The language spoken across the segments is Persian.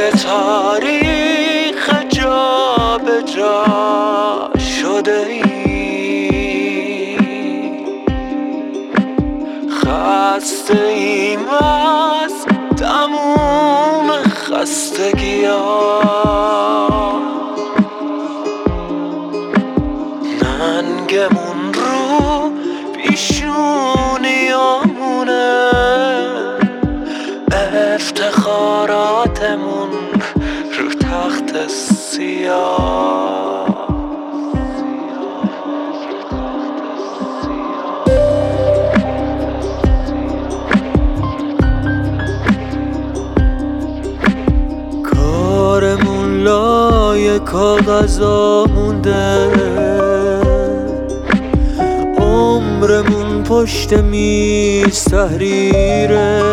توی تاریخ جا به جا شده ای، خسته ایم از تموم خستگی ها، ننگمون رو پیشونیامونه، افتخاراتمون رو تخت سیاه. کارمون لای کاغذا مونده، عمرمون پشت میز تحریره،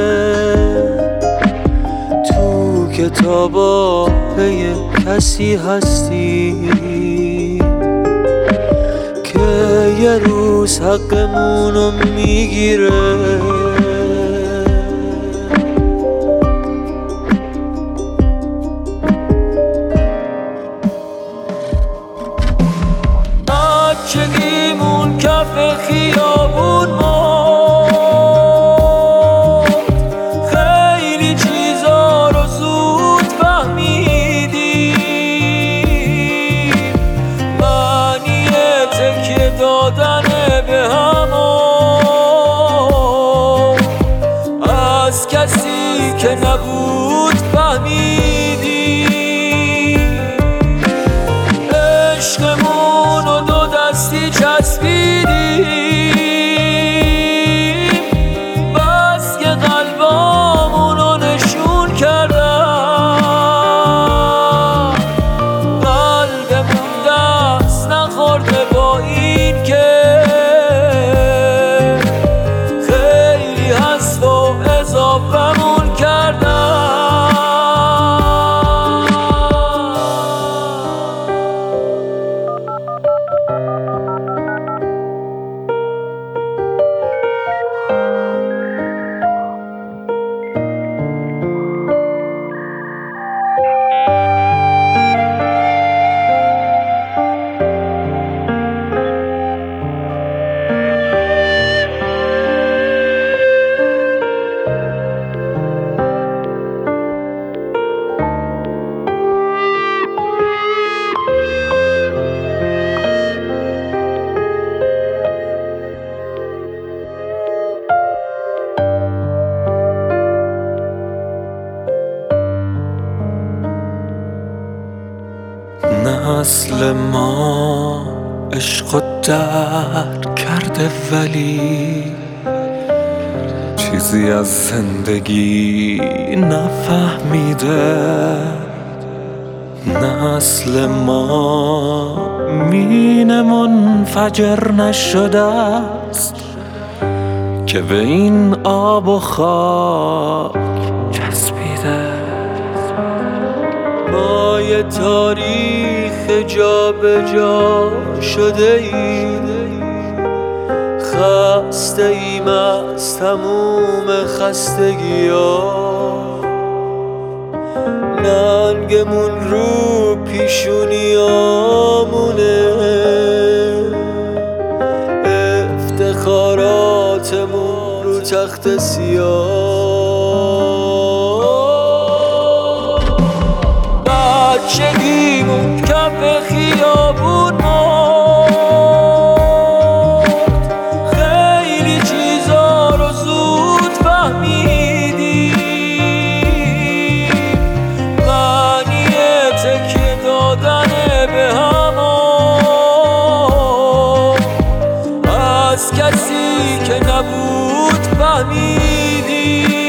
تو کتابا پی کسی هستی که یه روز حقمونو میگیره. بچگیمون کف خیابون مرد، خیلی چیزا رو زود فهمیدیم، معنی تکیه دادن به همون از کسی که نبود فهمیدیم، عشقمون رو دو دستی چسبیدیم، بس که قلبامون رو نشون کردن، قلبمون دست نخورده با این که خیلی هست و اضافمون کردن. نسل ما عشق درک کرده ولی چیزی از زندگی نفهمیده، نسل ما مینه منفجر نشده است که به این آب و خاک چسبیده، ما یه تاریخ جا به جا شده ایم، خسته ایم از تموم خستگی ها، ننگمون رو پیشونیامونه، افتخاراتمون رو تخت سیاه، بچگیمون کف خیابون مرد، خیلی چیزا رو زود فهمیدیم، معنی تکیه دادن به همون از کسی که نبود فهمیدیم.